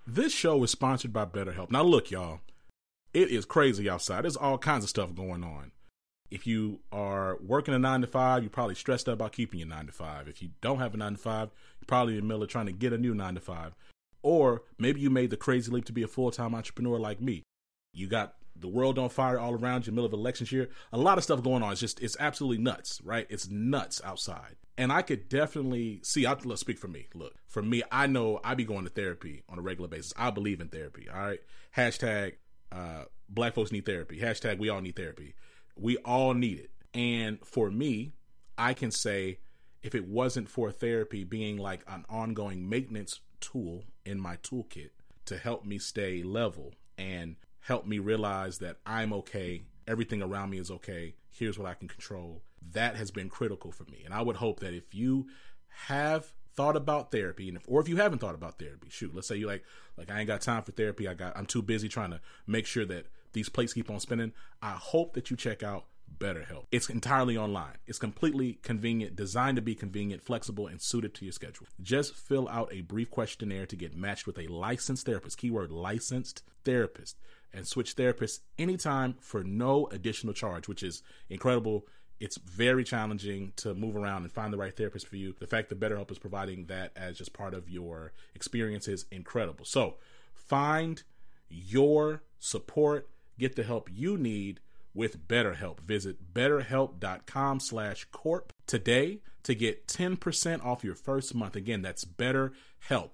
This show is sponsored by BetterHelp. Now look, y'all, it is crazy outside. There's all kinds of stuff going on. If you are working a 9-to-5, you're probably stressed out about keeping your 9-to-5. If you don't have a 9-to-5, you're probably in the middle of trying to get a new 9-to-5. Or maybe you made the crazy leap to be a full-time entrepreneur like me. You got the world on fire all around you in the middle of elections year. A lot of stuff going on. It's absolutely nuts, right? It's nuts outside. And I could definitely see, let's speak for me. Look, for me, I know I be going to therapy on a regular basis. I believe in therapy, all right? Hashtag Black folks need therapy. Hashtag we all need therapy. We all need it. And for me, I can say if it wasn't for therapy being like an ongoing maintenance tool in my toolkit to help me stay level and help me realize that I'm okay, everything around me is okay, here's what I can control, that has been critical for me. And I would hope that if you have thought about therapy, or if you haven't thought about therapy, let's say you like I ain't got time for therapy, I'm too busy trying to make sure that these plates keep on spinning, I hope that you check out BetterHelp. It's entirely online. It's completely convenient, designed to be convenient, flexible, and suited to your schedule. Just fill out a brief questionnaire to get matched with a licensed therapist, keyword licensed therapist, and switch therapists anytime for no additional charge, which is incredible. It's very challenging to move around and find the right therapist for you. The fact that BetterHelp is providing that as just part of your experience is incredible. So find your support, get the help you need with BetterHelp. Visit betterhelp.com/corp today to get 10% off your first month. Again, that's BetterHelp,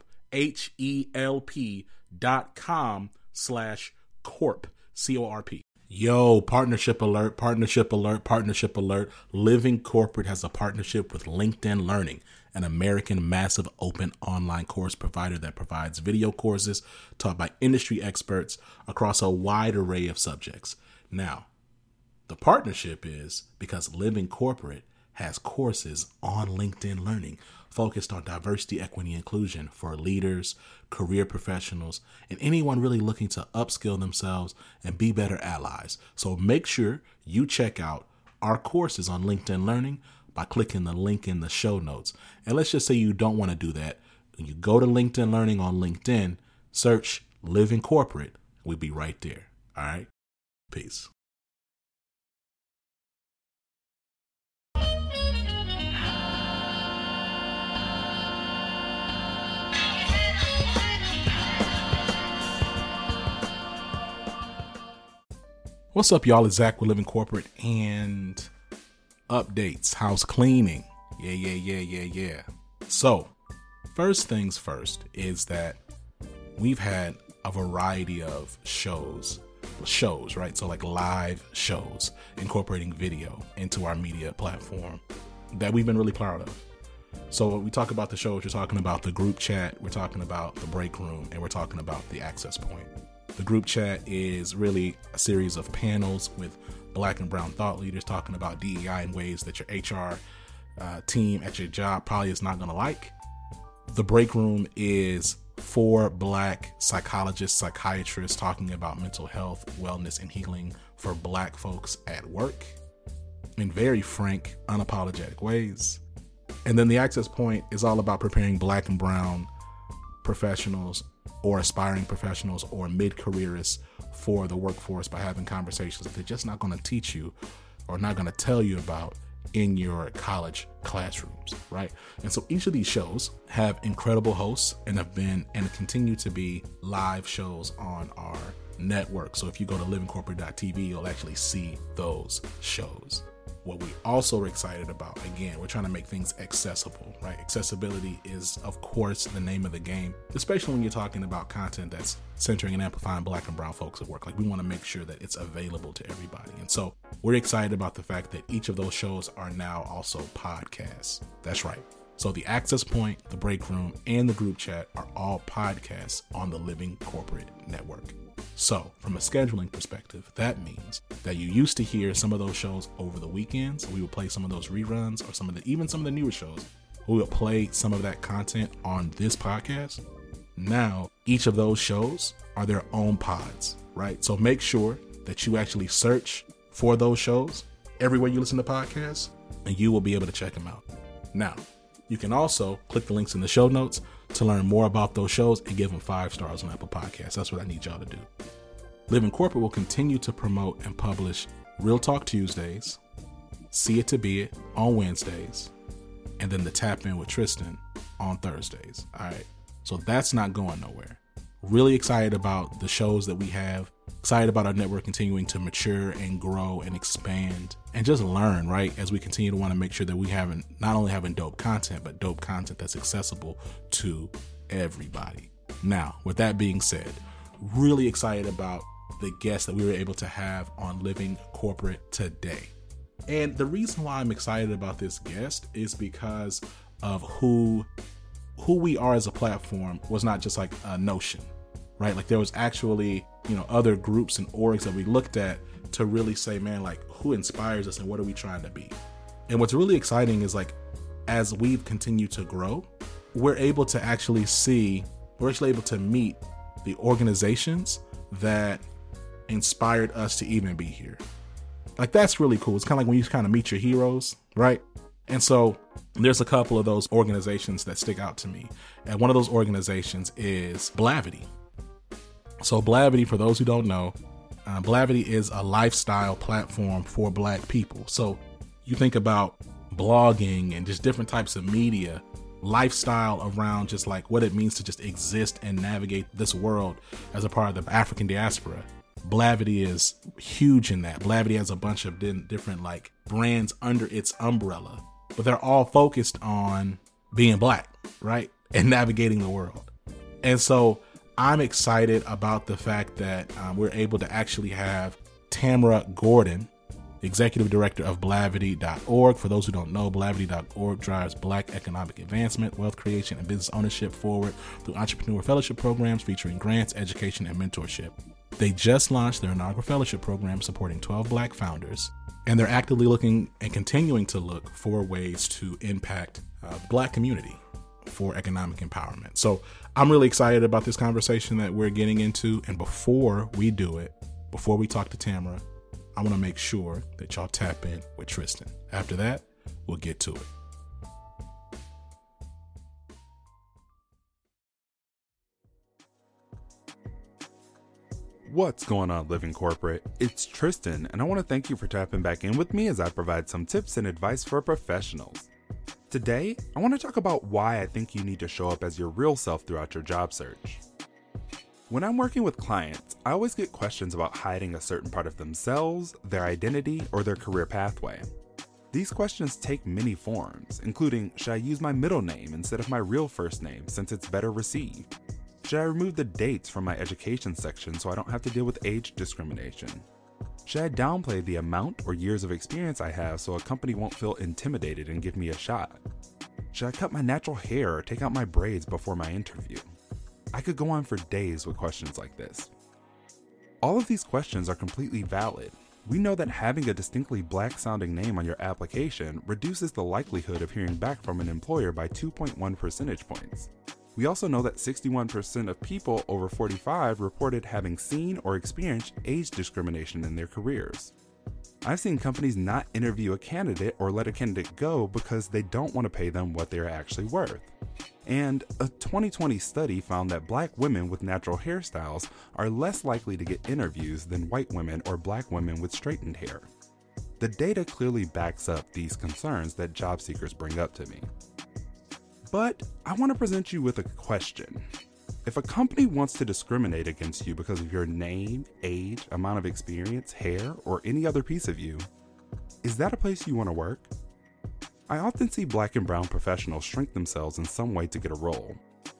HELP.com/corp, CORP. Yo, partnership alert, partnership alert, partnership alert. Living Corporate has a partnership with LinkedIn Learning, an American massive open online course provider that provides video courses taught by industry experts across a wide array of subjects. Now, the partnership is because Living Corporate has courses on LinkedIn Learning focused on diversity, equity, inclusion for leaders, career professionals, and anyone really looking to upskill themselves and be better allies. So make sure you check out our courses on LinkedIn Learning by clicking the link in the show notes. And let's just say you don't want to do that. When you go to LinkedIn Learning on LinkedIn, search Living Corporate. We'll be right there. All right. Peace. What's up, y'all? It's Zach with Living Corporate and updates, house cleaning. Yeah. So, first things first is that we've had a variety of shows, right? So like live shows incorporating video into our media platform that we've been really proud of. So when we talk about the shows, we're talking about the group chat, we're talking about the break room, and we're talking about the access point. The group chat is really a series of panels with Black and brown thought leaders talking about DEI in ways that your HR team at your job probably is not going to like. The break room is 4 Black psychologists, psychiatrists talking about mental health, wellness, and healing for Black folks at work in very frank, unapologetic ways. And then the access point is all about preparing Black and brown professionals or aspiring professionals or mid-careerists for the workforce by having conversations that they're just not going to teach you or not going to tell you about in your college classrooms, right? And so each of these shows have incredible hosts and have been and continue to be live shows on our network. So if you go to livingcorporate.tv, you'll actually see those shows. What we also are excited about, again, we're trying to make things accessible, right? Accessibility is, of course, the name of the game, especially when you're talking about content that's centering and amplifying Black and brown folks at work. Like, we want to make sure that it's available to everybody. And so we're excited about the fact that each of those shows are now also podcasts. That's right. So the access point, the break room, and the group chat are all podcasts on the Living Corporate Network. So from a scheduling perspective, that means that you used to hear some of those shows over the weekends. We would play some of those reruns or even some of the newer shows. We would play some of that content on this podcast. Now, each of those shows are their own pods, right? So make sure that you actually search for those shows everywhere you listen to podcasts, and you will be able to check them out. Now, You can also click the links in the show notes to learn more about those shows and give them 5 stars on Apple Podcasts. That's what I need y'all to do. Living Corporate will continue to promote and publish Real Talk Tuesdays, See It to Be It on Wednesdays, and then the Tap In with Tristan on Thursdays. All right. So that's not going nowhere. Really excited about the shows that we have. Excited about our network continuing to mature and grow and expand and just learn, right? As we continue to want to make sure that we not only having dope content, but dope content that's accessible to everybody. Now, with that being said, really excited about the guests that we were able to have on Living Corporate today. And the reason why I'm excited about this guest is because of who we are as a platform was not just like a notion, right? Like there was actually, other groups and orgs that we looked at to really say, man, like who inspires us and what are we trying to be? And what's really exciting is like, as we've continued to grow, we're able to actually meet the organizations that inspired us to even be here. Like that's really cool. It's kind of like when you kind of meet your heroes, right? And so there's a couple of those organizations that stick out to me. And one of those organizations is Blavity. So Blavity, for those who don't know, Blavity is a lifestyle platform for Black people. So you think about blogging and just different types of media, lifestyle around just like what it means to just exist and navigate this world as a part of the African diaspora. Blavity is huge in that. Blavity has a bunch of different like brands under its umbrella, but they're all focused on being Black, right? And navigating the world. And so I'm excited about the fact that we're able to actually have Tamara Gordon, the executive director of Blavity.org. For those who don't know, Blavity.org drives Black economic advancement, wealth creation, and business ownership forward through entrepreneur fellowship programs featuring grants, education, and mentorship. They just launched their inaugural fellowship program supporting 12 Black founders, and they're actively looking and continuing to look for ways to impact Black community for economic empowerment. So I'm really excited about this conversation that we're getting into. And before we do it, before we talk to Tamara, I want to make sure that y'all tap in with Tristan. After that, we'll get to it. What's going on, Living Corporate? It's Tristan, and I want to thank you for tapping back in with me as I provide some tips and advice for professionals. Today, I want to talk about why I think you need to show up as your real self throughout your job search. When I'm working with clients, I always get questions about hiding a certain part of themselves, their identity, or their career pathway. These questions take many forms, including, should I use my middle name instead of my real first name since it's better received? Should I remove the dates from my education section so I don't have to deal with age discrimination? Should I downplay the amount or years of experience I have so a company won't feel intimidated and give me a shot? Should I cut my natural hair or take out my braids before my interview? I could go on for days with questions like this. All of these questions are completely valid. We know that having a distinctly Black sounding name on your application reduces the likelihood of hearing back from an employer by 2.1 percentage points. We also know that 61% of people over 45 reported having seen or experienced age discrimination in their careers. I've seen companies not interview a candidate or let a candidate go because they don't want to pay them what they're actually worth. And a 2020 study found that Black women with natural hairstyles are less likely to get interviews than white women or Black women with straightened hair. The data clearly backs up these concerns that job seekers bring up to me. But I want to present you with a question. If a company wants to discriminate against you because of your name, age, amount of experience, hair, or any other piece of you, is that a place you want to work? I often see Black and brown professionals shrink themselves in some way to get a role.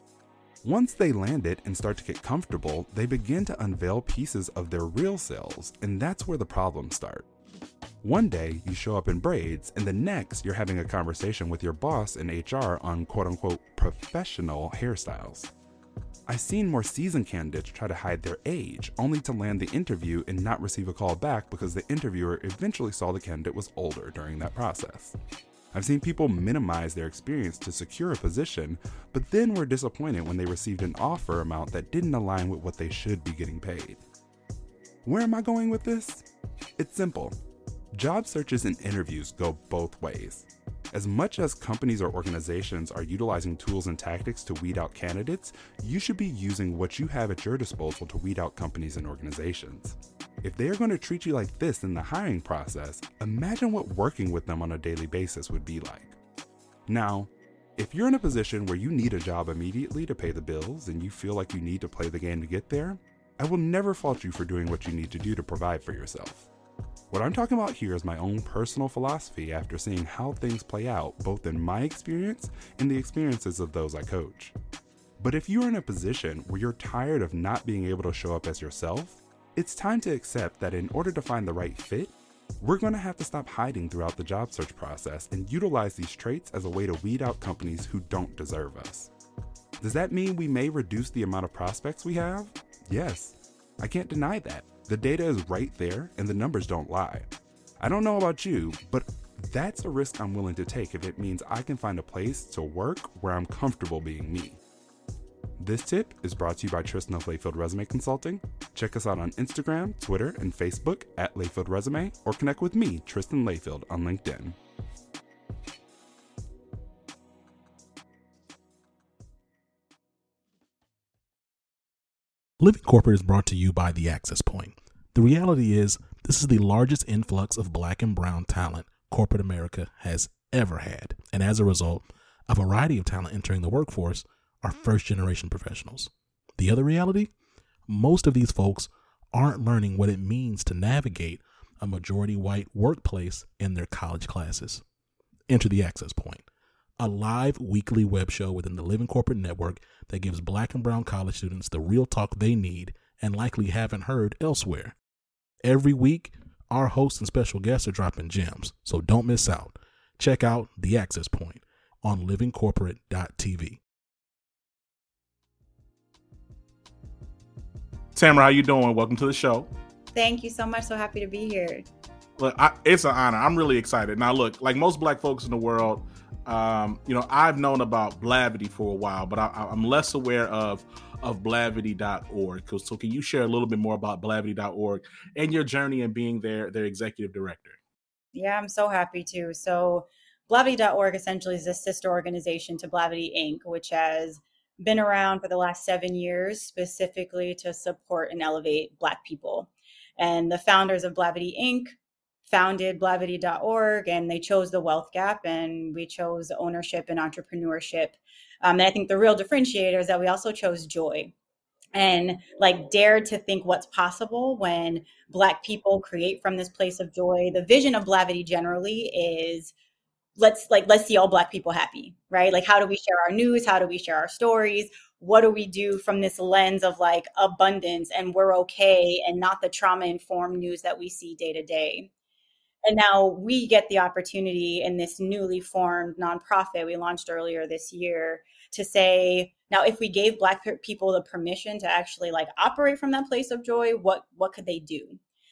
Once they land it and start to get comfortable, they begin to unveil pieces of their real selves, and that's where the problems start. One day, you show up in braids, and the next, you're having a conversation with your boss in HR on quote-unquote professional hairstyles. I've seen more seasoned candidates try to hide their age, only to land the interview and not receive a call back because the interviewer eventually saw the candidate was older during that process. I've seen people minimize their experience to secure a position, but then were disappointed when they received an offer amount that didn't align with what they should be getting paid. Where am I going with this? It's simple. Job searches and interviews go both ways. As much as companies or organizations are utilizing tools and tactics to weed out candidates, you should be using what you have at your disposal to weed out companies and organizations. If they are going to treat you like this in the hiring process, imagine what working with them on a daily basis would be like. Now, if you're in a position where you need a job immediately to pay the bills and you feel like you need to play the game to get there, I will never fault you for doing what you need to do to provide for yourself. What I'm talking about here is my own personal philosophy after seeing how things play out both in my experience and the experiences of those I coach. But if you're in a position where you're tired of not being able to show up as yourself, it's time to accept that in order to find the right fit, we're going to have to stop hiding throughout the job search process and utilize these traits as a way to weed out companies who don't deserve us. Does that mean we may reduce the amount of prospects we have? Yes, I can't deny that. The data is right there and the numbers don't lie. I don't know about you, but that's a risk I'm willing to take if it means I can find a place to work where I'm comfortable being me. This tip is brought to you by Tristan of Layfield Resume Consulting. Check us out on Instagram, Twitter, and Facebook at Layfield Resume, or connect with me, Tristan Layfield, on LinkedIn. Living Corporate is brought to you by The Access Point. The reality is, this is the largest influx of Black and brown talent corporate America has ever had. And as a result, a variety of talent entering the workforce are first-generation professionals. The other reality? Most of these folks aren't learning what it means to navigate a majority white workplace in their college classes. Enter The Access Point, a live weekly web show within the Living Corporate Network that gives Black and brown college students the real talk they need and likely haven't heard elsewhere. Every week, our hosts and special guests are dropping gems, so don't miss out. Check out The Access Point on livingcorporate.tv. Tamara, how you doing? Welcome to the show. Thank you so much. So happy to be here. Look, it's an honor. I'm really excited. Now, look, like most Black folks in the world, I've known about Blavity for a while, but I'm less aware of Blavity.org. So can you share a little bit more about Blavity.org and your journey in being their executive director? Yeah, I'm so happy to. So Blavity.org essentially is a sister organization to Blavity Inc., which has been around for the last 7 years, specifically to support and elevate Black people. And the founders of Blavity Inc. founded Blavity.org, and they chose the wealth gap, and we chose ownership and entrepreneurship. And I think the real differentiator is that we also chose joy and dared to think what's possible when Black people create from this place of joy. The vision of Blavity generally is let's see all Black people happy, right? Like, how do we share our news? How do we share our stories? What do we do from this lens of abundance and we're okay, and not the trauma-informed news that we see day to day? And now we get the opportunity in this newly formed nonprofit we launched earlier this year to say, now, if we gave Black people the permission to actually operate from that place of joy, what could they do?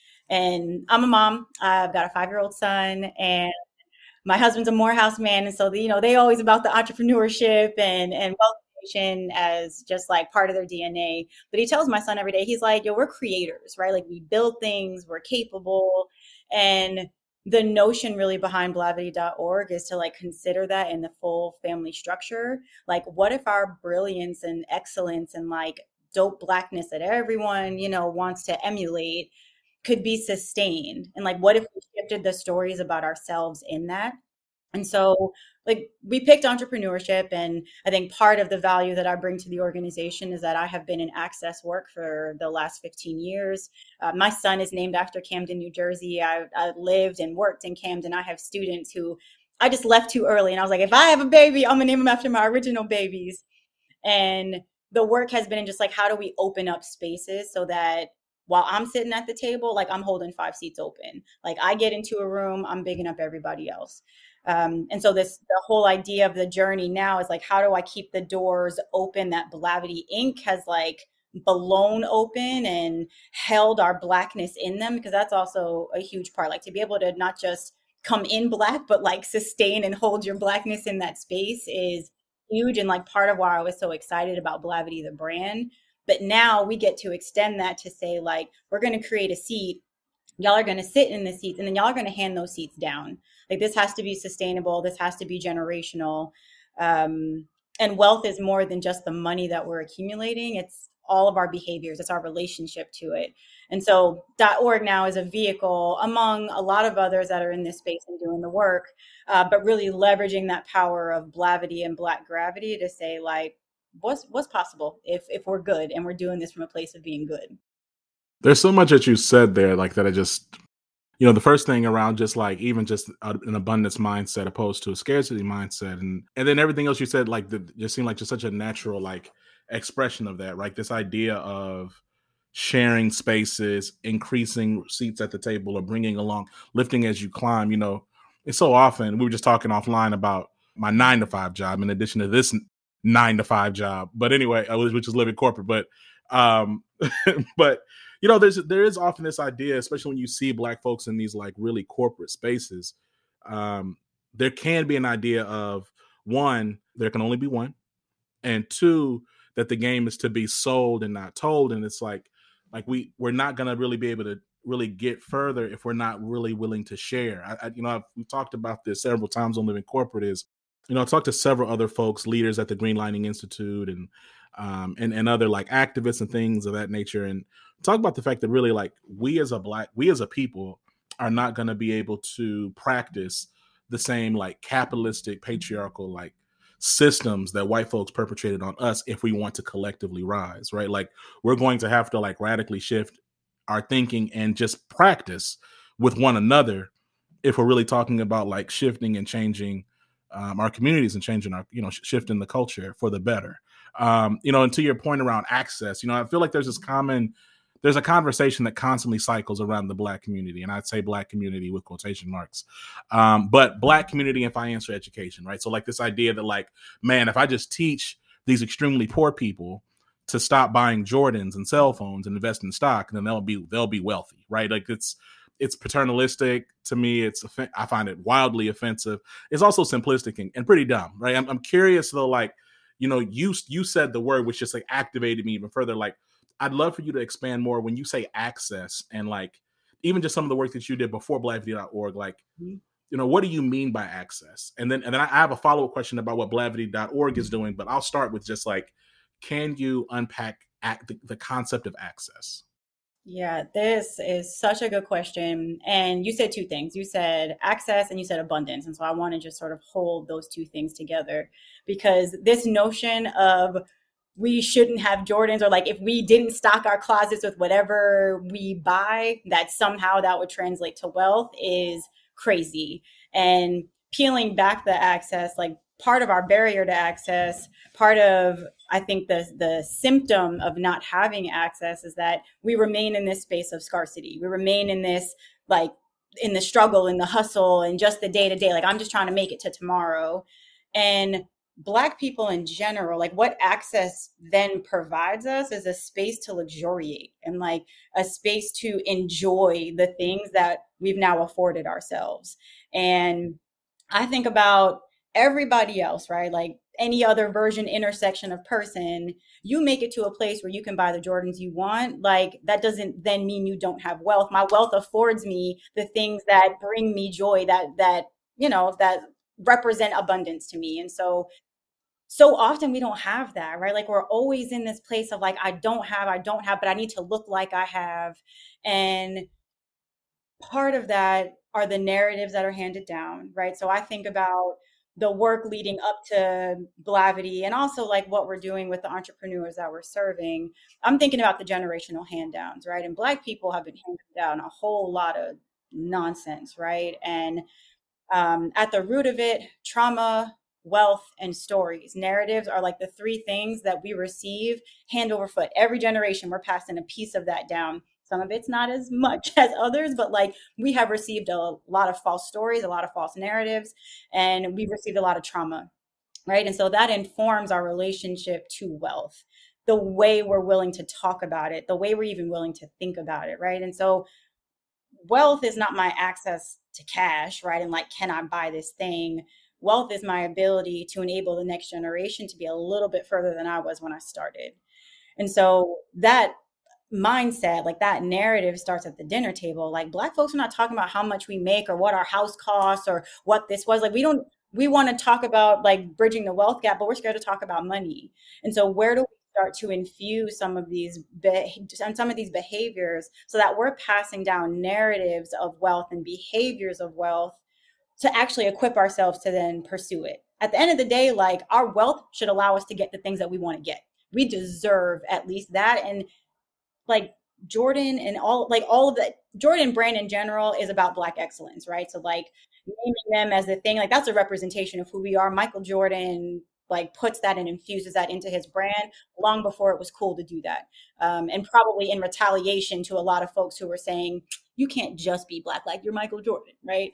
And I'm a mom. I've got a 5-year-old son, and my husband's a Morehouse man. And so, they always about the entrepreneurship and wealth creation as just part of their DNA. But he tells my son every day, he's like, yo, we're creators, right? We build things, we're capable. And the notion really behind Blavity.org is to consider that in the full family structure. What if our brilliance and excellence and dope Blackness that everyone, wants to emulate could be sustained? And what if we shifted the stories about ourselves in that? And so we picked entrepreneurship, and I think part of the value that I bring to the organization is that I have been in access work for the last 15 years. My son is named after Camden, New Jersey. I lived and worked in Camden. I have students who I just left too early, and I was like, if I have a baby, I'm gonna name them after my original babies. And the work has been in just how do we open up spaces so that while I'm sitting at the table, I'm holding 5 seats open. I get into a room, I'm bigging up everybody else. And so the whole idea of the journey now is how do I keep the doors open that Blavity Inc. has blown open and held our Blackness in them? Because that's also a huge part, to be able to not just come in Black, but sustain and hold your Blackness in that space is huge. And part of why I was so excited about Blavity, the brand. But now we get to extend that to say, we're going to create a seat y'all are going to sit in the seats and then y'all are going to hand those seats down. Like, this has to be sustainable. This has to be generational. And wealth is more than just the money that we're accumulating. It's all of our behaviors. It's our relationship to it. And so .org now is a vehicle among a lot of others that are in this space and doing the work, but really leveraging that power of Blavity and Black gravity to say, like, what's possible if we're good and we're doing this from a place of being good. There's so much that you said there, like that I just, the first thing around just like even just an abundance mindset opposed to a scarcity mindset, and then everything else you said, like just seemed like just such a natural like expression of that, right? This idea of sharing spaces, increasing seats at the table, or bringing along, lifting as you climb. It's so often, we were just talking offline about my 9-to-5 job in addition to this 9-to-5 job, but anyway, which is living corporate, but but there is often this idea, especially when you see Black folks in these like really corporate spaces, there can be an idea of, one, there can only be one, and two, that the game is to be sold and not told. And it's like we're not going to really be able to really get further if we're not really willing to share. We've talked about this several times on Living Corporate. Is I talked to several other folks, leaders at the Greenlighting Institute, and other like activists and things of that nature, and talk about the fact that really like we as a people are not going to be able to practice the same like capitalistic, patriarchal like systems that white folks perpetrated on us if we want to collectively rise, right? Like, we're going to have to like radically shift our thinking and just practice with one another if we're really talking about like shifting and changing our communities and changing our, shifting the culture for the better. And to your point around access, I feel like there's a conversation that constantly cycles around the Black community, and I'd say Black community with quotation marks, but Black community and financial education, right? So like this idea that like, man, if I just teach these extremely poor people to stop buying Jordans and cell phones and invest in stock, then they'll be wealthy, right? Like it's paternalistic to me. I find it wildly offensive. It's also simplistic and pretty dumb, right? I'm curious though, like, you said the word which just like activated me even further. Like, I'd love for you to expand more when you say access, and like even just some of the work that you did before Blavity.org. Like, what do you mean by access? And then I have a follow-up question about what Blavity.org is doing, but I'll start with just like, can you unpack the concept of access? Yeah, this is such a good question. And you said two things. You said access and you said abundance. And so I want to just sort of hold those two things together, because this notion of we shouldn't have Jordans, or like if we didn't stock our closets with whatever we buy, that somehow that would translate to wealth, is crazy. And peeling back the access, like part of our barrier to access, part of, I think the symptom of not having access is that we remain in this space of scarcity. We remain in this, like, in the struggle, in the hustle, and just the day to day. Like, I'm just trying to make it to tomorrow. And Black people in general, like, what access then provides us is a space to luxuriate and like a space to enjoy the things that we've now afforded ourselves. And I think about everybody else, right? Like any other version, intersection of person, you make it to a place where you can buy the Jordans you want. Like, that doesn't then mean you don't have wealth. My wealth affords me the things that bring me joy, that represent abundance to me. And so often we don't have that, right? Like, we're always in this place of like, I don't have, but I need to look like I have. And part of that are the narratives that are handed down, right? So I think about the work leading up to Blavity, and also like what we're doing with the entrepreneurs that we're serving. I'm thinking about the generational hand-downs, right? And Black people have been handed down a whole lot of nonsense, right? And at the root of it, trauma, wealth, and stories. Narratives are like the three things that we receive hand over foot. Every generation, we're passing a piece of that down. Some of it's not as much as others, but like, we have received a lot of false stories, a lot of false narratives, and we've received a lot of trauma, right? And so that informs our relationship to wealth, the way we're willing to talk about it, the way we're even willing to think about it, right? And so wealth is not my access to cash, right? And like, can I buy this thing? Wealth is my ability to enable the next generation to be a little bit further than I was when I started. And so that mindset, like that narrative starts at the dinner table. Like Black folks are not talking about how much we make or what our house costs or what this was. Like we want to talk about like bridging the wealth gap, but we're scared to talk about money. And so where do we start to infuse some of these behaviors so that we're passing down narratives of wealth and behaviors of wealth to actually equip ourselves to then pursue it? At the end of the day, like our wealth should allow us to get the things that we want to get. We deserve at least that. And like Jordan and all of the Jordan brand in general is about Black excellence, right? So like naming them as the thing, like that's a representation of who we are. Michael Jordan like puts that and infuses that into his brand long before it was cool to do that. And probably in retaliation to a lot of folks who were saying, you can't just be Black, like you're Michael Jordan, right?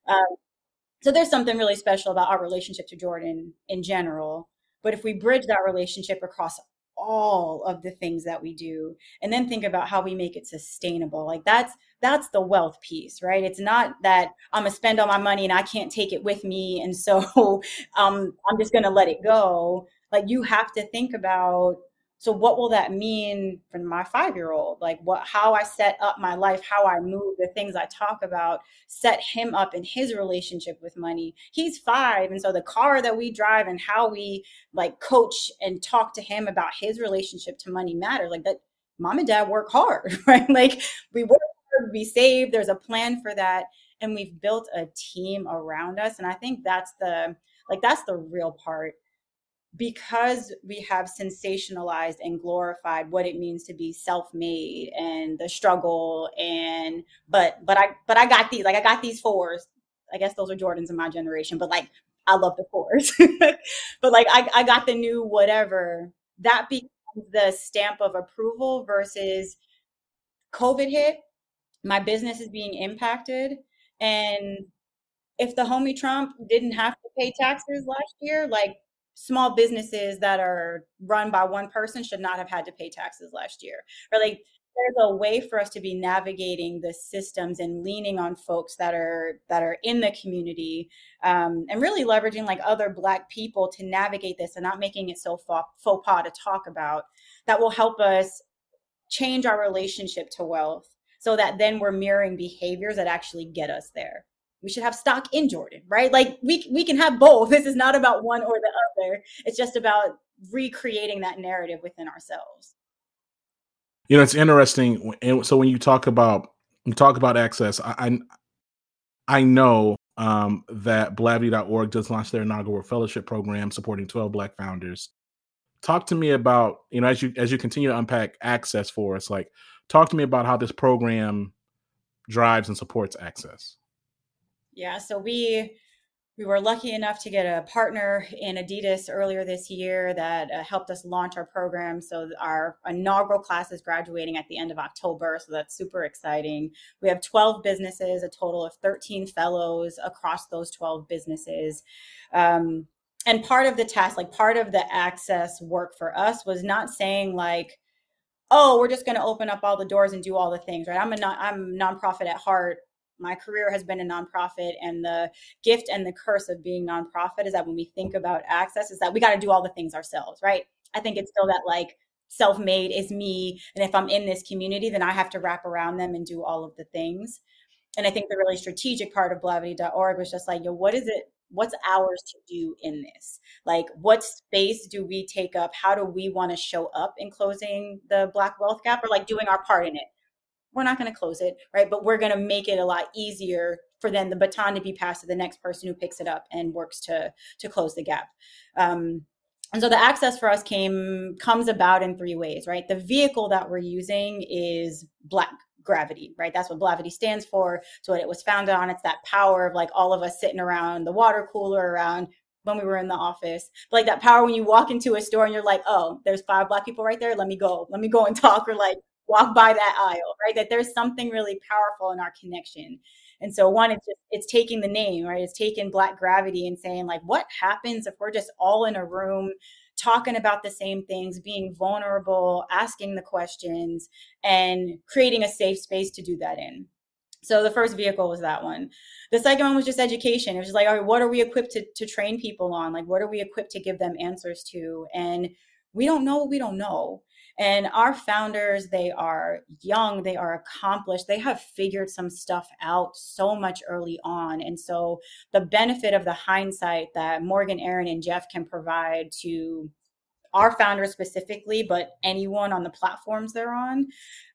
So there's something really special about our relationship to Jordan in general. But if we bridge that relationship across all of the things that we do and then think about how we make it sustainable, like that's the wealth piece, right? It's not that I'm gonna spend all my money and I can't take it with me, and so I'm just gonna let it go. Like you have to think about, so what will that mean for my 5-year-old? Like how I set up my life, how I move, the things I talk about, set him up in his relationship with money. He's 5. And so the car that we drive and how we like coach and talk to him about his relationship to money matters. Like that mom and dad work hard, right? Like we work hard, we save, there's a plan for that. And we've built a team around us. And I think that's the real part, because we have sensationalized and glorified what it means to be self-made and the struggle. And but I got these, like I got these 4s. I guess those are Jordans in my generation, but like I love the 4s. But like I got the new whatever. That becomes the stamp of approval versus COVID hit, my business is being impacted. And if the homie Trump didn't have to pay taxes last year, like small businesses that are run by one person should not have had to pay taxes last year. Or like there's a way for us to be navigating the systems and leaning on folks that are in the community, and really leveraging like other Black people to navigate this and not making it so faux pas to talk about, that will help us change our relationship to wealth so that then we're mirroring behaviors that actually get us there. We should have stock in Jordan, right? Like we can have both. This is not about one or the other. It's just about recreating that narrative within ourselves. You know, it's interesting. And so when you talk about access, I know that Blavity.org just launched their inaugural fellowship program supporting 12 Black founders. Talk to me about, you know, as you continue to unpack access for us, like talk to me about how this program drives and supports access. Yeah, so we were lucky enough to get a partner in Adidas earlier this year that helped us launch our program. So our inaugural class is graduating at the end of October. So that's super exciting. We have 12 businesses, a total of 13 fellows across those 12 businesses. And part of the task, like part of the access work for us was not saying like, oh, we're just going to open up all the doors and do all the things, right? I'm nonprofit at heart. My career has been a nonprofit, and the gift and the curse of being nonprofit is that when we think about access is that we got to do all the things ourselves, right? I think it's still that like self-made is me. And if I'm in this community, then I have to wrap around them and do all of the things. And I think the really strategic part of Blavity.org was just like, yo, what's ours to do in this? Like, what space do we take up? How do we want to show up in closing the Black wealth gap, or like doing our part in it? We're not going to close it, right? But we're going to make it a lot easier for then the baton to be passed to the next person who picks it up and works to close the gap. And so the access for us comes about in 3 ways, right? The vehicle that we're using is Black Gravity, right? That's what Blavity stands for. So what it was founded on, it's that power of like all of us sitting around the water cooler around when we were in the office. But like that power when you walk into a store and you're like, oh, there's 5 Black people right there. Let me go and talk, or like walk by that aisle, right? That there's something really powerful in our connection. And so one, it's taking the name, right? It's taking Black Gravity and saying like, what happens if we're just all in a room talking about the same things, being vulnerable, asking the questions, and creating a safe space to do that in. So the first vehicle was that one. The second one was just education. It was just like, all right, what are we equipped to train people on? Like, what are we equipped to give them answers to? And we don't know what we don't know. And our founders, they are young, they are accomplished, they have figured some stuff out so much early on. And so the benefit of the hindsight that Morgan, Aaron, and Jeff can provide to our founders specifically, but anyone on the platforms they're on,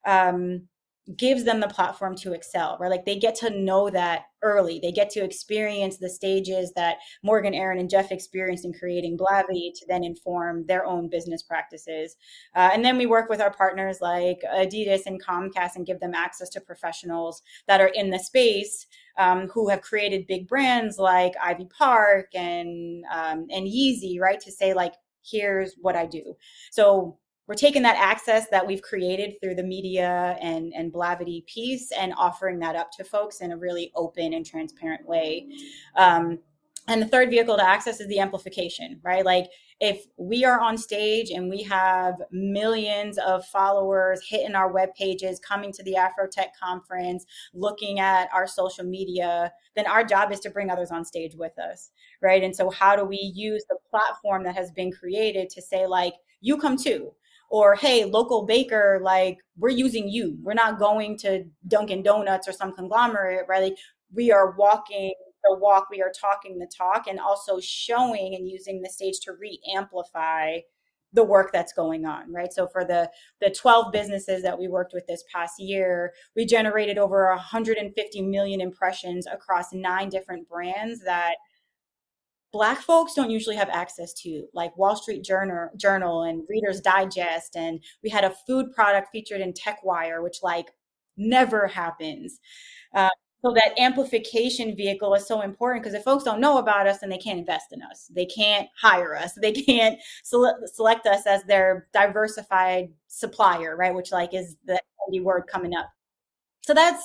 gives them the platform to excel, right? Like they get to know that early. They get to experience the stages that Morgan, Aaron, and Jeff experienced in creating Blavity to then inform their own business practices. And then we work with our partners like Adidas and Comcast and give them access to professionals that are in the space, who have created big brands like Ivy Park and Yeezy, right? To say like, here's what I do. So we're taking that access that we've created through the media and Blavity piece and offering that up to folks in a really open and transparent way. And the third vehicle to access is the amplification, right? Like if we are on stage and we have millions of followers hitting our web pages, coming to the Afrotech conference, looking at our social media, then our job is to bring others on stage with us, right? And so how do we use the platform that has been created to say like, you come too? Or, hey, local baker, like we're using you. We're not going to Dunkin' Donuts or some conglomerate, right? Like we are walking the walk, we are talking the talk, and also showing and using the stage to re-amplify the work that's going on, right? So for the 12 businesses that we worked with this past year, we generated over 150 million impressions across 9 different brands that Black folks don't usually have access to, like Wall Street Journal and Reader's Digest. And we had a food product featured in TechWire, which like never happens. So that amplification vehicle is so important because if folks don't know about us, then they can't invest in us. They can't hire us. They can't select us as their diversified supplier, right? Which like is the word coming up. So that's,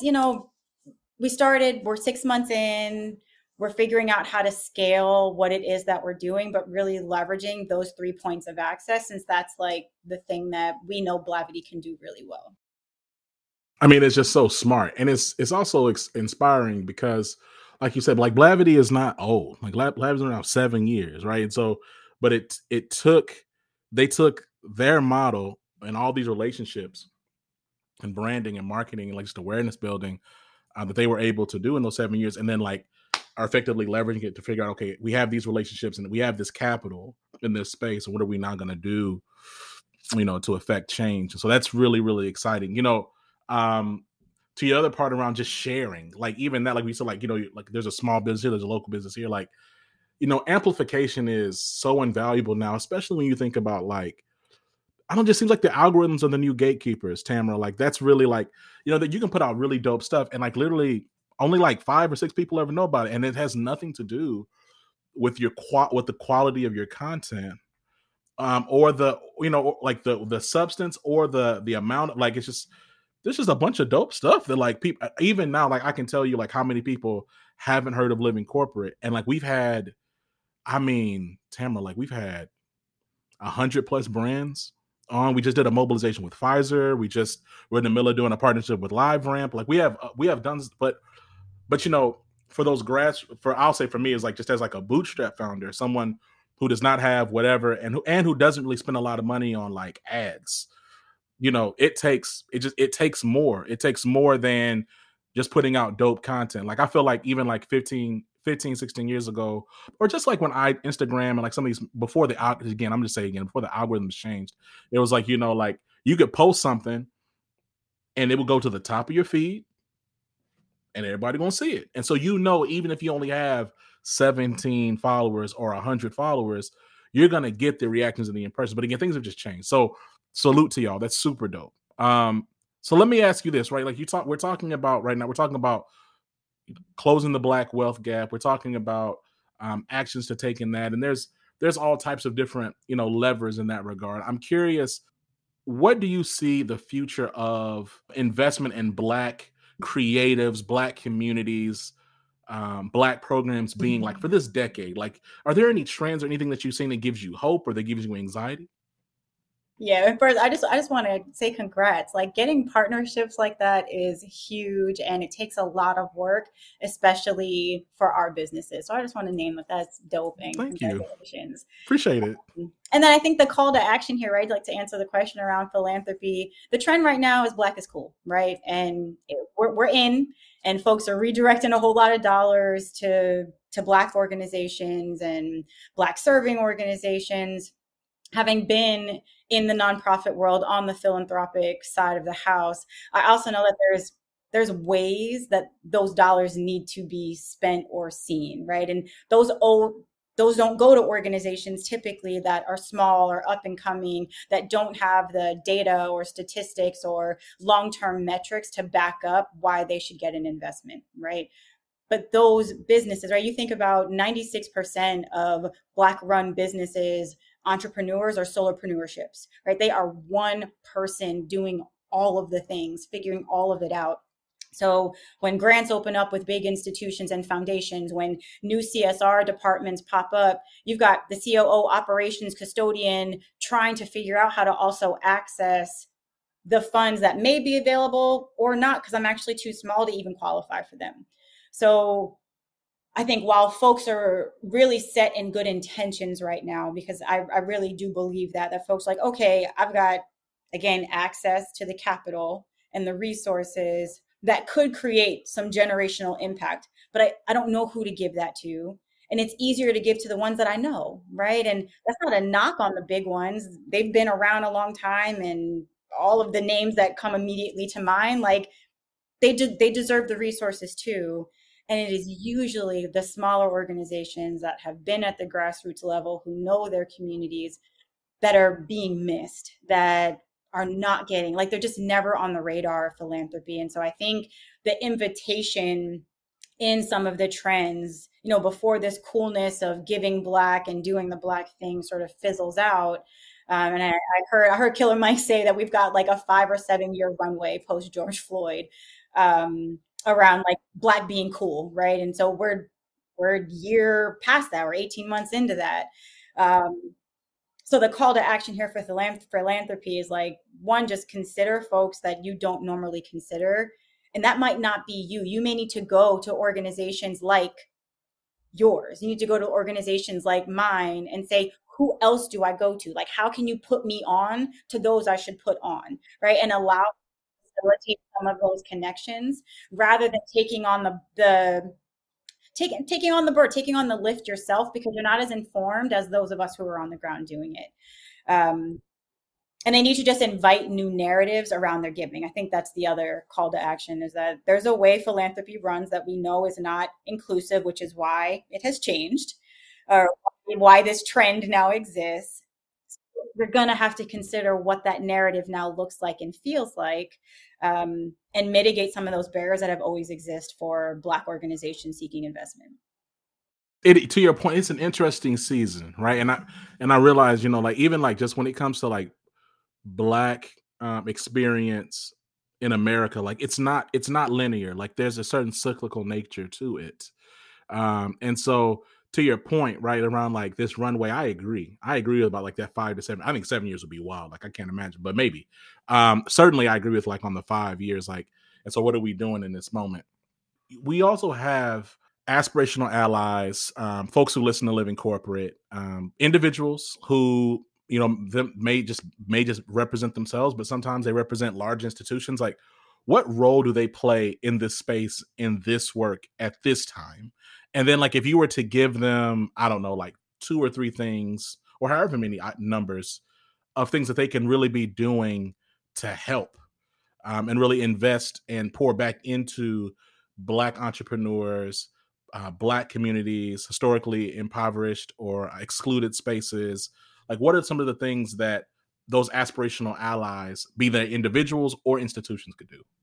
we're 6 months in. We're figuring out how to scale what it is that we're doing, but really leveraging those 3 points of access, since that's like the thing that we know Blavity can do really well. I mean, it's just so smart. And it's also inspiring because, like you said, like Blavity is not old. Like Blavity's been around 7 years, right? And so, but they took their model and all these relationships and branding and marketing and like just awareness building that they were able to do in those 7 years, and then like are effectively leveraging it to figure out, okay, we have these relationships and we have this capital in this space, and what are we now going to do, to affect change? And so that's really, really exciting. To the other part around just sharing, like even that, like we said, like, like there's a small business here, there's a local business here, like, amplification is so invaluable now, especially when you think about like, I don't know, just seems like the algorithms are the new gatekeepers, Tamara. Like that's really like, that you can put out really dope stuff and like literally only like 5 or 6 people ever know about it. And it has nothing to do with with the quality of your content, or the, like the substance or the amount of, like, there's just a bunch of dope stuff that like people, even now, like I can tell you like how many people haven't heard of Living Corporate. And like Tamara, like we've had 100+ brands on. We just did a mobilization with Pfizer. We're in the middle of doing a partnership with LiveRamp. Like we have done, but for those I'll say for me is like, just as like a bootstrap founder, someone who does not have whatever, and who doesn't really spend a lot of money on like ads, it takes more. It takes more than just putting out dope content. Like I feel like even like 15, 16 years ago, or just like when Instagram and like some of these, before the algorithms changed, it was like, like you could post something and it would go to the top of your feed and everybody gonna see it. And so, even if you only have 17 followers or 100 followers, you're gonna get the reactions and the impressions. But again, things have just changed. So salute to y'all. That's super dope. So let me ask you this, right? Like we're talking about right now, we're talking about closing the Black wealth gap. We're talking about actions to take in that. And there's all types of different, levers in that regard. I'm curious, what do you see the future of investment in Black creatives, Black communities, Black programs being like for this decade? Like, are there any trends or anything that you've seen that gives you hope or that gives you anxiety? Yeah, first I just want to say congrats. Like getting partnerships like that is huge and it takes a lot of work, especially for our businesses. So I just want to name it. That's dope and Thank you. congratulations. Appreciate it. And then I think the call to action here, right? Like to answer the question around philanthropy, the trend right now is Black is cool, right? And we're in, and folks are redirecting a whole lot of dollars to Black organizations and Black serving organizations. Having been in the nonprofit world on the philanthropic side of the house, I also know that there's ways that those dollars need to be spent or seen, right? And those don't go to organizations typically that are small or up and coming, that don't have the data or statistics or long-term metrics to back up why they should get an investment, right? But those businesses, right? You think about 96% of Black run businesses, entrepreneurs or solopreneurships, right? They are one person doing all of the things, figuring all of it out. So when grants open up with big institutions and foundations, when new CSR departments pop up, you've got the COO operations custodian trying to figure out how to also access the funds that may be available or not, because I'm actually too small to even qualify for them. So I think while folks are really set in good intentions right now, because I really do believe that folks like, okay, I've got, again, access to the capital and the resources that could create some generational impact, but I don't know who to give that to. And it's easier to give to the ones that I know, right? And that's not a knock on the big ones. They've been around a long time, and all of the names that come immediately to mind, like they deserve the resources too. And it is usually the smaller organizations that have been at the grassroots level, who know their communities, that are being missed, that are not getting, like, they're just never on the radar of philanthropy. And so I think the invitation in some of the trends, before this coolness of giving Black and doing the Black thing sort of fizzles out. And I heard Killer Mike say that we've got like a 5 or 7 year runway post George Floyd, around like Black being cool, right? And so we're a year past that. We're 18 months into that. So the call to action here for philanthropy is like, one, just consider folks that you don't normally consider. And that might not be you. You may need to go to organizations like yours. You need to go to organizations like mine and say, who else do I go to? Like, how can you put me on to those I should put on, right? And allow facilitate some of those connections, rather than taking on taking on the bird, taking on the lift yourself, because you're not as informed as those of us who are on the ground doing it. And they need to just invite new narratives around their giving. I think that's the other call to action, is that there's a way philanthropy runs that we know is not inclusive, which is why it has changed, or why this trend now exists. You're going to have to consider what that narrative now looks like and feels like, and mitigate some of those barriers that have always existed for Black organizations seeking investment. To your point, it's an interesting season, right? And I realize, like, even like just when it comes to like Black experience in America, like it's not linear. Like there's a certain cyclical nature to it. And so to your point, right, around like this runway, I agree about like that 5 to 7. I think 7 years would be wild. Like I can't imagine, but maybe. Certainly I agree with like on the 5 years. Like, and so what are we doing in this moment? We also have aspirational allies, folks who listen to Living Corporate, individuals who, them may just represent themselves, but sometimes they represent large institutions. Like, what role do they play in this space, in this work at this time? And then, like, if you were to give them, I don't know, like 2 or 3 things, or however many numbers of things that they can really be doing to help, and really invest and pour back into Black entrepreneurs, Black communities, historically impoverished or excluded spaces. Like, what are some of the things that those aspirational allies, be they individuals or institutions, could do?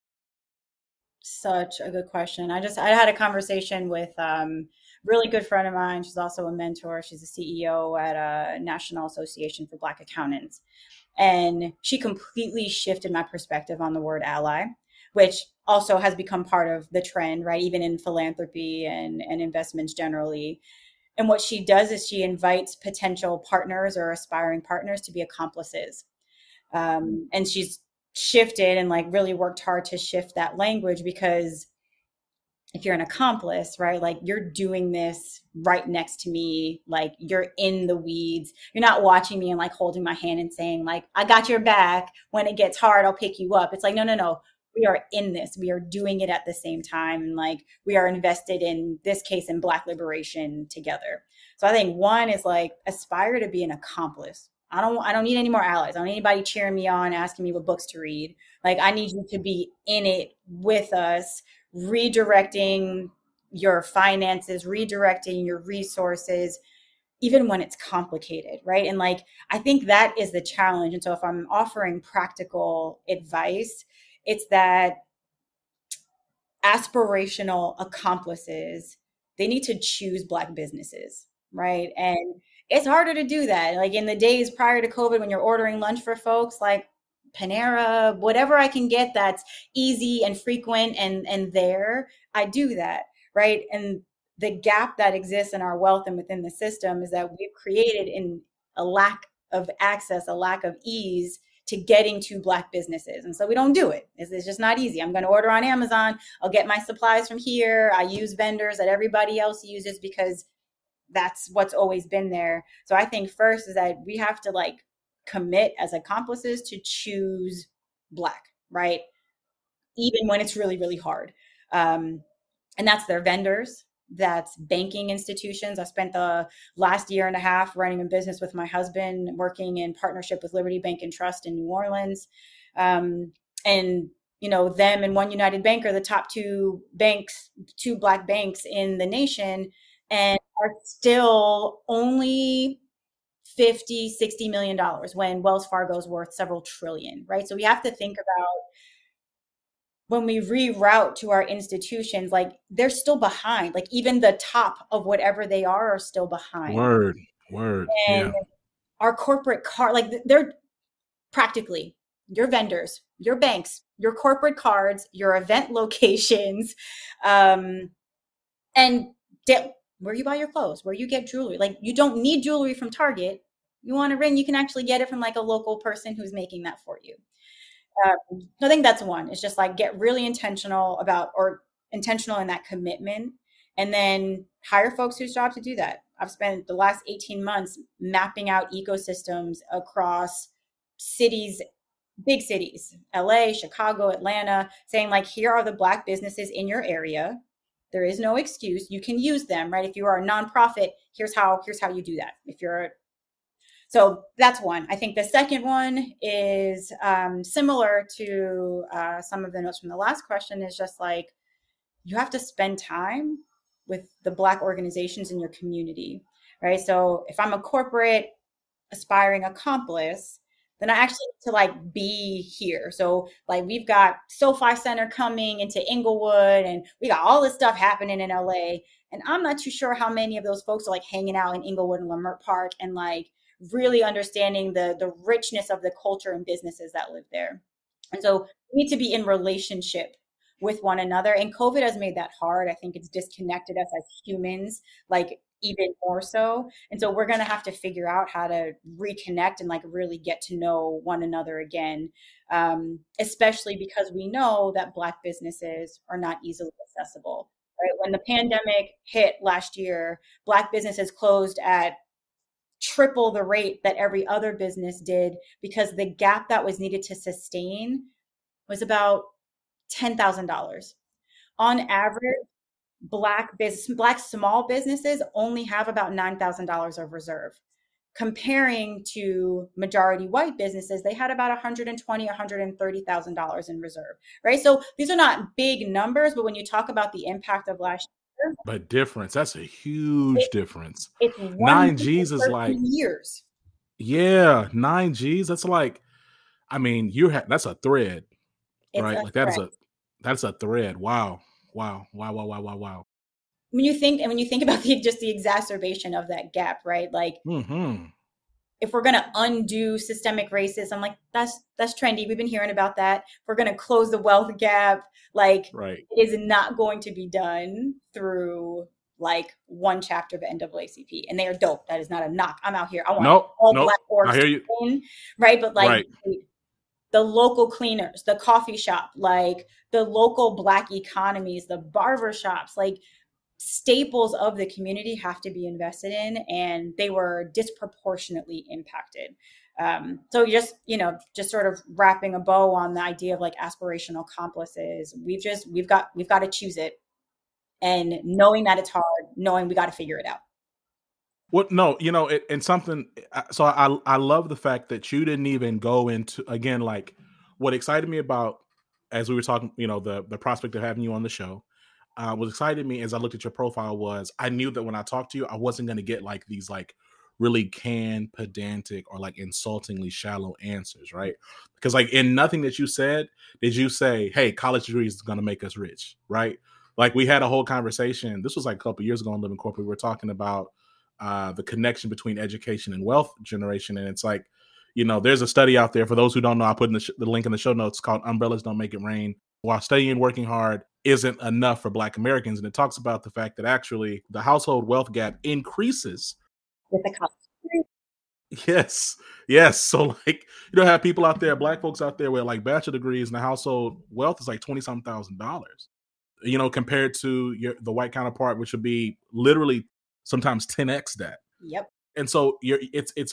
Such a good question. I had a conversation with really good friend of mine. She's also a mentor. She's a CEO at a National Association for Black Accountants. And she completely shifted my perspective on the word ally, which also has become part of the trend, right? Even in philanthropy and investments generally. And what she does is she invites potential partners or aspiring partners to be accomplices. And she's shifted and like really worked hard to shift that language, because if you're an accomplice, right, like you're doing this right next to me, like you're in the weeds. You're not watching me and like holding my hand and saying like, I got your back. When it gets hard, I'll pick you up. It's like, no, no, no. We are in this. We are doing it at the same time. And like, we are invested in this case in Black liberation together. So I think one is like aspire to be an accomplice. I don't need any more allies. I don't need anybody cheering me on, asking me what books to read. Like I need you to be in it with us, redirecting your finances, redirecting your resources, even when it's complicated, right? And like, I think that is the challenge. And so if I'm offering practical advice, it's that aspirational accomplices, they need to choose Black businesses, right? And it's harder to do that. Like in the days prior to COVID, when you're ordering lunch for folks, like Panera, whatever I can get that's easy and frequent and there, I do that, right? And the gap that exists in our wealth and within the system is that we've created in a lack of access, a lack of ease to getting to Black businesses. And so we don't do it. It's just not easy. I'm going to order on Amazon. I'll get my supplies from here. I use vendors that everybody else uses because that's what's always been there. So I think first is that we have to like commit as accomplices to choose Black, right? Even when it's really, really hard. And that's their vendors. That's banking institutions. I spent the last year and a half running a business with my husband, working in partnership with Liberty Bank and Trust in New Orleans. And, you know, them and One United Bank are the top two banks, two Black banks in the nation, and are still only $50-60 million when Wells Fargo is worth several trillion, right? So we have to think about when we reroute to our institutions, like they're still behind. Like even the top of whatever they are still behind. Word. And Yeah. our corporate card, like they're practically your vendors, your banks, your corporate cards, your event locations, and where you buy your clothes, where you get jewelry. Like you don't need jewelry from Target. You want a ring, you can actually get it from like a local person who's making that for you. I think that's one. It's just like get really intentional about, or intentional in that commitment, and then hire folks whose job to do that. I've spent the last 18 months mapping out ecosystems across cities, big cities, LA, Chicago, Atlanta, saying like, here are the Black businesses in your area. There is no excuse. You can use them, right? If you are a nonprofit, here's how you do that. So that's one. I think the second one is similar to some of the notes from the last question, is just like, you have to spend time with the Black organizations in your community, right? So if I'm a corporate aspiring accomplice, then I actually need to like be here. So like we've got SoFi Center coming into Inglewood, and we got all this stuff happening in LA. And I'm not too sure how many of those folks are like hanging out in Inglewood and Leimert Park and like really understanding the richness of the culture and businesses that live there. And so we need to be in relationship with one another. And COVID has made that hard. I think it's disconnected us as humans, like even more so. And so we're going to have to figure out how to reconnect and like really get to know one another again, especially because we know that Black businesses are not easily accessible. Right? When the pandemic hit last year, Black businesses closed at triple the rate that every other business did, because the gap that was needed to sustain was about $10,000. On average, Black small businesses only have about $9,000 of reserve. Comparing to majority white businesses, they had about $120,000, $130,000 in reserve, right? So these are not big numbers, but when you talk about the impact of last year, but difference, that's a huge difference. It's 9 G's is like years. Yeah, 9 G's. That's like, I mean, that's a thread, right? Like that's a thread. Wow. When you think about just the exacerbation of that gap, right? Like, if we're going to undo systemic racism, like that's trendy. We've been hearing about that. If we're going to close the wealth gap, like it is not going to be done through like one chapter of NAACP, and they are dope. That is not a knock. I'm out here. I want all Black orgs I hear you. in, right? But like right. the local cleaners, the coffee shop, like the local Black economies, the barber shops, like staples of the community have to be invested in, and they were disproportionately impacted. So just sort of wrapping a bow on the idea of like aspirational accomplices, we've got to choose it, and knowing that it's hard, knowing we got to figure it out. Well, no, and something. So I love the fact that you didn't even go into, again, like what excited me about, as we were talking, the prospect of having you on the show, what excited me as I looked at your profile was I knew that when I talked to you, I wasn't going to get like these like really canned, pedantic, or like insultingly shallow answers, right? Because like in nothing that you said did you say, hey, college degrees is going to make us rich, right? Like we had a whole conversation. This was like a couple of years ago on Living Corporate. We were talking about the connection between education and wealth generation. And it's like, there's a study out there, for those who don't know, I put in the link in the show notes, called Umbrellas Don't Make It Rain. While studying and working hard isn't enough for Black Americans. And it talks about the fact that actually the household wealth gap increases with the college degree. Yes. So like, have people out there, Black folks out there with like bachelor degrees, and the household wealth is like $20,000, compared to the white counterpart, which would be literally sometimes 10x that. Yep. And so it's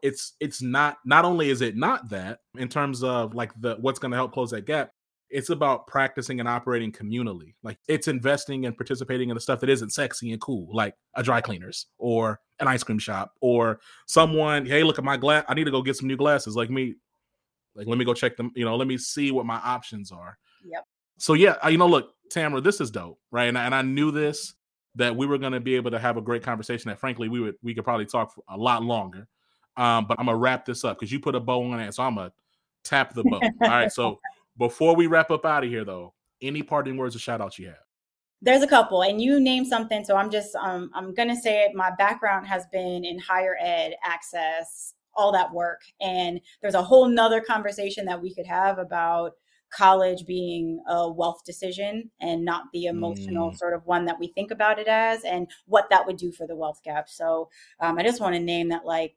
not only is it not that in terms of like what's going to help close that gap, it's about practicing and operating communally. Like it's investing and participating in the stuff that isn't sexy and cool, like a dry cleaners or an ice cream shop or someone, hey, look at my glass. I need to go get some new glasses. Like me, like, let me go check them. Let me see what my options are. Yep. So yeah, look, Tamara, this is dope. Right. And I knew that we were going to be able to have a great conversation that frankly, we could probably talk for a lot longer. But I'm going to wrap this up because you put a bow on it. So I'm going to tap the bow. All right. So before we wrap up out of here, though, any parting words or shout outs you have? There's a couple, and you named something. So I'm just, I'm going to say it. My background has been in higher ed, access, all that work. And there's a whole nother conversation that we could have about college being a wealth decision and not the emotional sort of one that we think about it as, and what that would do for the wealth gap. So I just want to name that, like,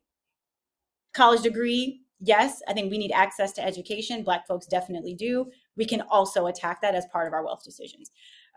college degree, yes, I think we need access to education. Black folks definitely do. We can also attack that as part of our wealth decisions.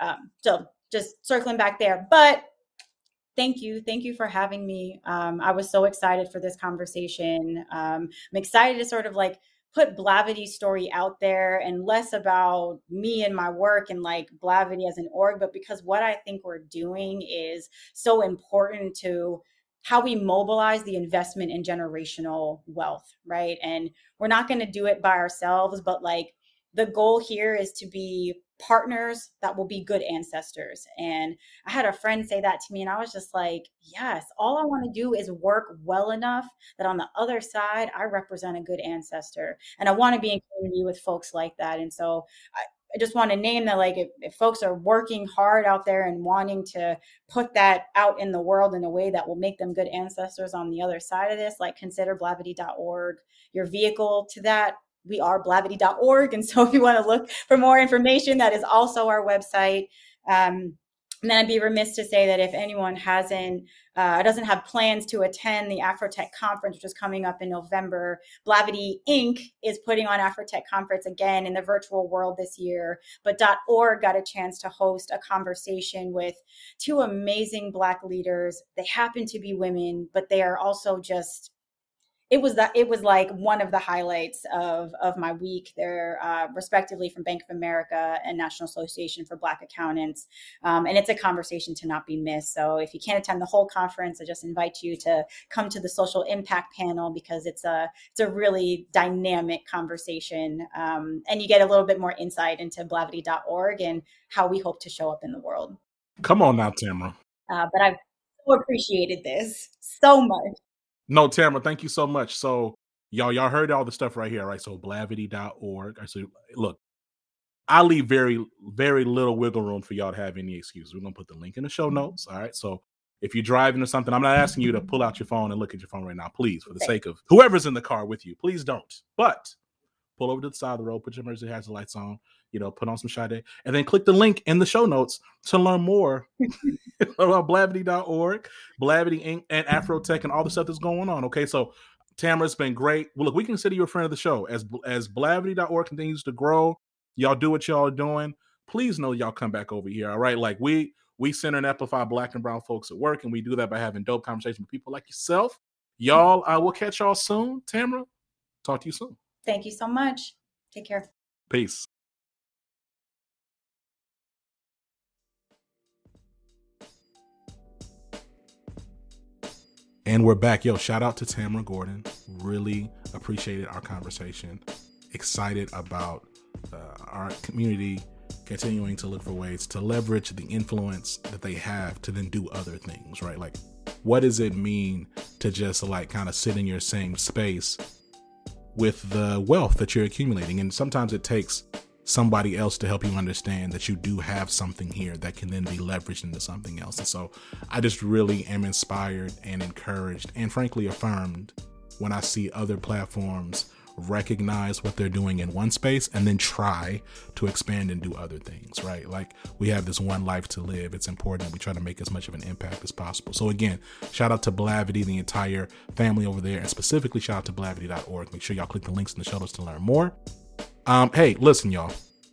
So just circling back there, but thank you for having me. I was so excited for this conversation. I'm excited to sort of like put Blavity's story out there, and less about me and my work and like Blavity as an org, but because what I think we're doing is so important to how we mobilize the investment in generational wealth, right? And we're not going to do it by ourselves, but like the goal here is to be partners that will be good ancestors. And I had a friend say that to me, and I was just like, yes, all I want to do is work well enough that on the other side, I represent a good ancestor. And I want to be in community with folks like that. And so I just want to name that, like, if folks are working hard out there and wanting to put that out in the world in a way that will make them good ancestors on the other side of this, like, consider Blavity.org your vehicle to that. We are Blavity.org. And so if you want to look for more information, that is also our website. And then I'd be remiss to say that if anyone doesn't have plans to attend the Afrotech conference, which is coming up in November, Blavity Inc. is putting on Afrotech conference again in the virtual world this year. But .org got a chance to host a conversation with two amazing Black leaders. They happen to be women, but they are also just, it was like one of the highlights of my week. They're respectively from Bank of America and National Association for Black Accountants. And it's a conversation to not be missed. So if you can't attend the whole conference, I just invite you to come to the social impact panel, because it's a really dynamic conversation. And you get a little bit more insight into Blavity.org and how we hope to show up in the world. Come on now, Tamara. But I've so appreciated this so much. No, Tamara, thank you so much. So y'all heard all the stuff right here, right? So Blavity.org. So look, I leave very, very little wiggle room for y'all to have any excuses. We're going to put the link in the show notes. All right. So if you're driving or something, I'm not asking you to pull out your phone and look at your phone right now, please, for the sake of whoever's in the car with you, please don't. But pull over to the side of the road, put your emergency hazard lights on, put on some Sade, and then click the link in the show notes to learn more about Blavity.org, Blavity Inc., and Afrotech, and all the stuff that's going on. Okay, so Tamara, it's been great. Well, look, we consider you a friend of the show. As Blavity.org continues to grow, y'all do what y'all are doing. Please know y'all come back over here, all right? Like, we center and amplify Black and brown folks at work, and we do that by having dope conversations with people like yourself. Y'all, we'll catch y'all soon. Tamara, talk to you soon. Thank you so much. Take care. Peace. And we're back. Yo, shout out to Tamara Gordon. Really appreciated our conversation. Excited about our community continuing to look for ways to leverage the influence that they have to then do other things, right? Like, what does it mean to just like kind of sit in your same space with the wealth that you're accumulating? And sometimes it takes somebody else to help you understand that you do have something here that can then be leveraged into something else. And so I just really am inspired and encouraged and frankly affirmed when I see other platforms recognize what they're doing in one space and then try to expand and do other things, right? Like, we have this one life to live. It's important that we try to make as much of an impact as possible. So again, shout out to Blavity, the entire family over there, and specifically shout out to Blavity.org. Make sure y'all click the links in the show notes to learn more. Hey, listen, y'all.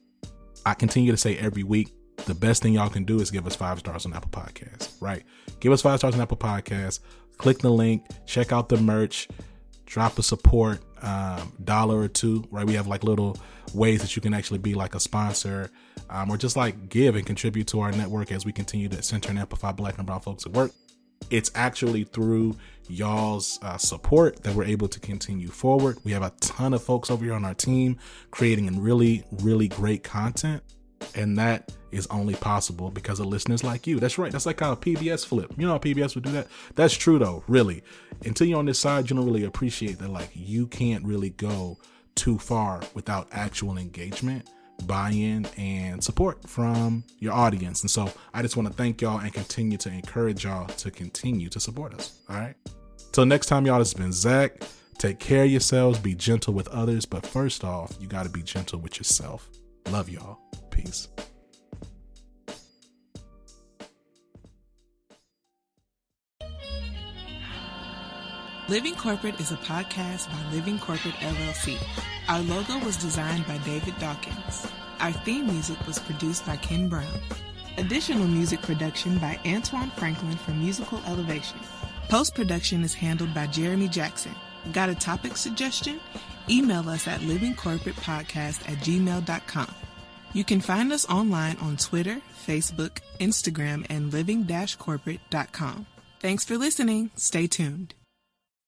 I continue to say every week, the best thing y'all can do is give us 5 stars on Apple Podcasts, right? Give us 5 stars on Apple Podcasts. Click the link, check out the merch, drop a support, $1 or $2, right? We have like little ways that you can actually be like a sponsor, or just like give and contribute to our network as we continue to center and amplify Black and brown folks at work. It's actually through y'all's support that we're able to continue forward. We have a ton of folks over here on our team creating really, really great content. And that is only possible because of listeners like you. That's right. That's like how a PBS flip. You know how PBS would do that? That's true though, really. Until you're on this side, you don't really appreciate that. Like, you can't really go too far without actual engagement, buy-in, and support from your audience. And so I just want to thank y'all and continue to encourage y'all to continue to support us. All right. Till next time, y'all, it's been Zach. Take care of yourselves. Be gentle with others. But first off, you got to be gentle with yourself. Love y'all. Peace. Living Corporate is a podcast by Living Corporate LLC. Our logo was designed by David Dawkins. Our theme music was produced by Ken Brown. Additional music production by Antoine Franklin for Musical Elevation. Post-production is handled by Jeremy Jackson. Got a topic suggestion? Email us at livingcorporatepodcast@gmail.com. You can find us online on Twitter, Facebook, Instagram, and living-corporate.com. Thanks for listening. Stay tuned.